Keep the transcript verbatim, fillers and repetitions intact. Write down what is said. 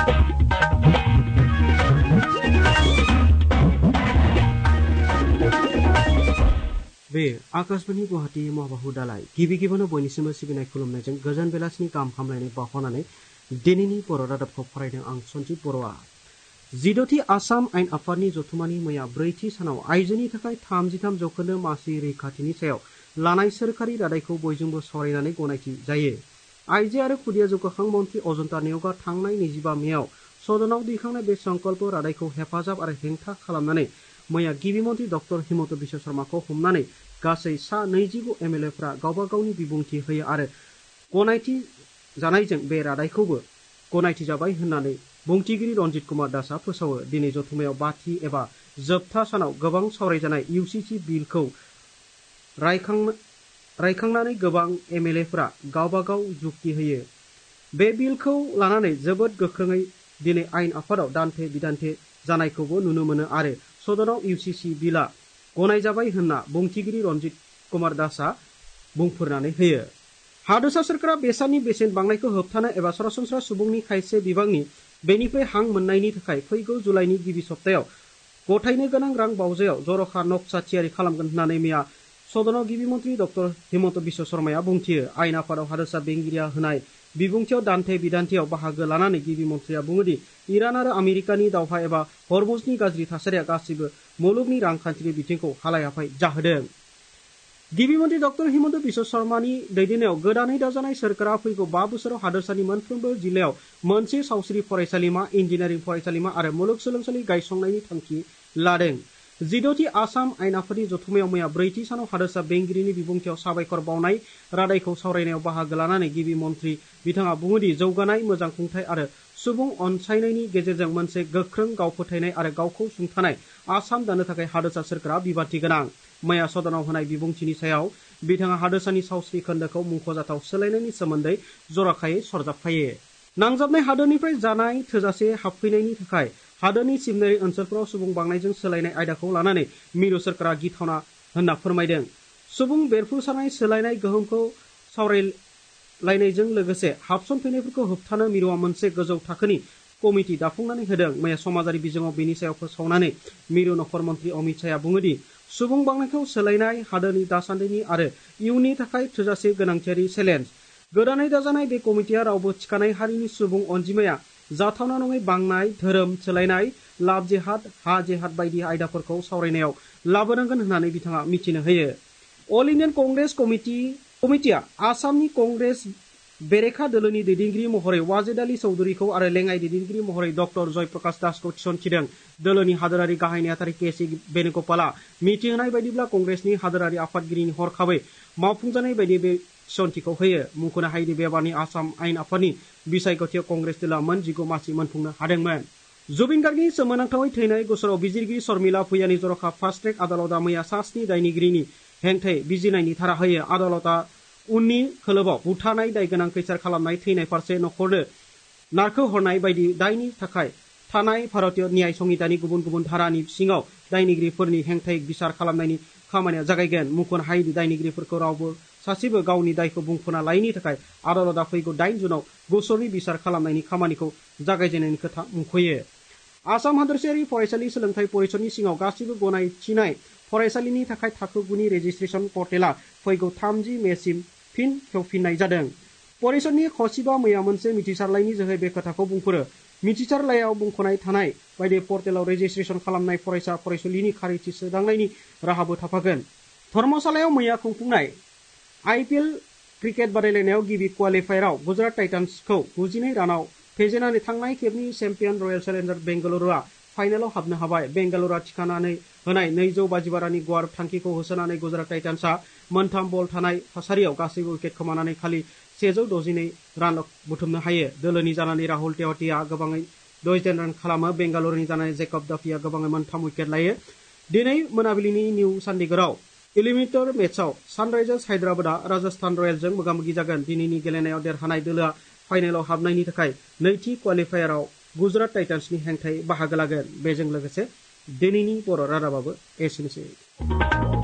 बे आकाशवाणी गुवाहाटी माबाहु दालाय गिबि गिबियावनो बयनिसिमबो सिबिनाय खुलुमनायजों गोजोन बेलासिनि गाहाम हामलायनाय बावहरनानै दिनैनि बर' रादाबखौ फरायदों आं सन्जिब बर'आ। जिद'थि आसाम आयेन आफादनि जथुमानि मैया ब्रैथि सानाव आइजोनि थाखाय थामजिथाम जौखोन्दो मासि रैखाथिनि सायाव लानाय सोरखारि रादायखौ बयजोंबो सावरायनानै गनायथि जायो। आइजो आरो खुदिया जौगाखां मन्थ्रि अजन्ता नेउगा थांनाय नैजिबा मेआव सदनाव दैखांनाय बे संकल्प रादायखौ हेफाजाब आरो हेंथा खालामनानै मैया गिबि मन्थ्रि डक्टर हिमन्त बिश्व शर्माखौ हमनानै गासै सा नैजिगु एम एल एफ्रा गावबा गावनि बिबुंथि होयो आरो गनायथि जानायजों बे रादायखौबो गनायथि जाबाय होननानै बुंथिगिरि रन्जित कुमार दासआ फोसावो। दिनै जथुमायाव बाथि एबा जोबथा सानाव गोबां सावरायजानाय इउसिसि बिलखौ रायखांनानै गोबां एम एल एफ्रा गावबा गाव जुक्ति होयो। बे बिलखौ लानानै जोबोद गोख्रोङै दिनै आयेन आफादाव दान्थे बिदान्थे जानायखौबो नुनो मोनो आरो सदनाव इउसिसि बिला गनायजाबाय होनना बुंथिगिरि रन्जित कुमार दासआ बुंफोरनानै होयो। हादोरसा सोरखारा बेसादनि बेसेन बांनायखौ होबथानो एबा सरासनस्रा सुबुंनि खायसे बिबांनि बेनिफ्राय हां मोननायनि थाखाय फैगौ जुलाइनि गिबि सप्तायाव गथायनो गोनां रां बावजायाव जर'खा नक्सा थियारि खालामगोन होननानै मैया सदनाव गिबि मन्थ्रि डक्टर हिमन्त बिश्व शर्माया बुंथियो। आयेन आफादाव हादोरसा बेंगिरिया होनाय बिबुंथियाव दान्थे बिदान्थेयाव बाहागो लानानै गिबि मन्थ्रिया बुङोदि इरान आरो आमेरिकानि दावहा एबा हरमुजनि गाज्रि थासारिया गासैबो मुलुगनि रांखान्थिनि बिथिंखौ हालाय हाफाय जाहोदों। गिबि मन्थ्रि डक्टर हिमन्त बिश्व शर्मानि दैदेननायाव गोदानै दाजानाय सोरखारा फैगौ बा बोसोराव हादोरसानि मोनफ्रोमबो जिल्लायाव मोनसे सावस्रि फरायसालिमा, इन्जिनियारिं फरायसालिमा आरो मुलुगसोलोंसालि गायसंनायनि थांखि लादों। जिद'थि आसाम आयेन आफादनि जथुमायाव मैया ब्रैथि सानाव हादोरसा बेंगिरिनि बिबुंथियाव साबायखर बावनाय रादायखौ सावरायनायाव बाहागो लानानै गिबि मन्थ्रि बिथाङा बुङोदि जौगानाय, मोजां खुंथाय आरो सुबुं अनसायनायनि गेजेरजों मोनसे गोख्रों गाव फोथायनाय आरो गावखौ सुंथानाय आसाम दानो थाखाय हादोरसा सोरखारा बिबानथि गोनां। मैया सदनाव होनाय बिबुंथिनि सायाव बिथाङा हादोरसानि सावस्रि खोन्दोखौ मुंख'जाथाव सोलायनायनि सोमोन्दै जर'खायै सरजाबफायो। नांजाबनाय हादोरनिफ्राय जानाय थोजासे हाबफैनायनि थाखाय हादोरनि सिमनायारि ओनसोलफोराव सुबुं बांनायजों सोलायनाय आयदाखौ लानानै मिरु सोरखारा गिथावना होनना फोरमायदों। सुबुं बेरफ्रुसारनाय सोलायनाय गोहोमखौ सावरायलायनायजों लोगोसे हाबसनफैनायफोरखौ होबथानो मिरुआ मोनसे गोजौ थाखोनि कमिटि दाफुंनानै होदों। मैया समाजारि बिजोङाव बेनि सायाव फोसावनानै मिरु नखर मन्थ्रि अमित शाहआ बुङोदि सुबुं बांनायखौ सोलायनाय हादोरनि दासान्दिनि आरो इयुननि थाखाय थोजासे गोनांथियारि चेलेन्ज। गोदानै दाजानाय बे कमिटिया रावबो थिखानाय हारिनि सुबुं अनजिमाया जाथावना नङै बांनाय, धोरोम सोलायनाय, लाभ जेहाद, हा जेहाद बायदि आयदाफोरखौ सावरायनायाव लाबोनांगोन होननानै बिथाङा मिथिनो होयो। अल इन्डियान कंग्रेस कमिटि कमिटिया आसामनि कंग्रेस बेरेखा दोलोनि दैदेनगिरि महरै वाजेद आली चौधुरीखौ आरो लेङाइ दैदेनगिरि महरै डक्टर जयप्रकाश दासखौ थिसनथिदों। दोलोनि हादोरारि गाहाय नेहाथारि के सि बेनुगपालआ मिथिहोनाय बायदिब्ला कंग्रेसनि हादोरारि आफादगिरिनि हरखाबै मावफुंजानाय बायदि बे थिसनथिखौ होयो। मुंख'नो हायोदि बेबारनि आसाम आयेन आफादनि बिसायख'थियाव कंग्रेस दोलोआ मोन जिगु मासि मोनफुंनो हादोंमोन। जुबिन गार्गनि सोमोनांथावै थैनाय गसराव बिजिरगिरि शर्मिला भुयानि जर'खा फास्ट ट्रेक आदालतआ मैया सा स्नि दायनिगिरिनि हेंथायै बिजिरनायनि धारा होयो। आदालतआ उननि खोलोबाव बुथारनाय, दाय गोनां खैसार खालामनाय, थैनाय फारसे नखरनो नारखोहरनाय बायदि दायनि थाखाय थानाय भारतीय न्याय संहितानि गुबुन गुबुन धारानि सिङाव दायनिगिरिफोरनि हेंथायै बिसार खालामनायनि खामानिया जागायगोन। मुंख'नो हायोदि दायनिगिरिफोरखौ रावबो सासेबो गावनि दायखौ बुंफोरना लायैनि थाखाय आदालतआ फैगौ दाइन जुनाव गसरनि बिसार खालामनायनि खामानिखौ जागायजेननायनि खोथा मुंख'यो। आसाम हादोरसायारि फरायसालि सोलोंथाइ परिषदनि सिङाव गासिबो गनायथिनाय फरायसालिनि थाखाय थाखो गुनि रेजिस्ट्रेसन पर्टेला फैगौ थामजि मेसिम फिन खेवफिननाय जादों। परिषदनि खसिबा मैया मोनसे मिथिसारलाइनि जोहै बे खोथाखौ बुंफोरो। मिथिसारलाइयाव मुंख'नाय थानाय बायदि पर्टेलाव रेजिस्ट्रेसन खालामनाय फरायसा फरायसुलिनि खारिथि सोदांनायनि राहाबो थाफागोन। धर्मशालायाव मैया खुंफुंनाय आइ पि एल क्रिकेट बादायलायनायाव गिबि क्वालिफायाराव गुजरात टाइटान्सखौ गुजिनै रानाव फेजेननानै थांनाय खेबनि चेम्पियन रयेल चेलेन्जार बेंगालुरुआ फाइनालाव हाबनो हाबाय। बेंगालुरुआ थिखानानै होनाय नैजौ बाजिबा राननि गुवार थांखिखौ होसोनानै गुजरात टाइटान्सआ मोनथाम बल थानाय थासारियाव गासैबो उइकेट खोमानानै खालि सेजौ द'जिनै रान बुथुमनो हायो। दोलोनि जानानै राहुल तेवाटिया गोबाङै द'जिदाइन रान खालामो। बेंगालुरुनि जानानै जेकब डाफिया गोबाङै मोनथाम उइकेट लायो। दिनै मोनाबिलिनि निउ चन्डीगढ़आव इलिमिनेटर मेचआव सानराइजार्स हायद्राबादआ राजस्थान रयेल्सजों मोगा-मोगि जागोन। दिनैनि गेलेनायाव देरहानाय दोलोआ फाइनालाव हाबनायनि थाखाय नैथि क्वालिफायाराव गुजरात टाइटान्सनि हेंथायै बाहागो लागोन। बेजों लोगोसे दिनैनि बर' रादाबाबो एसेनोसै।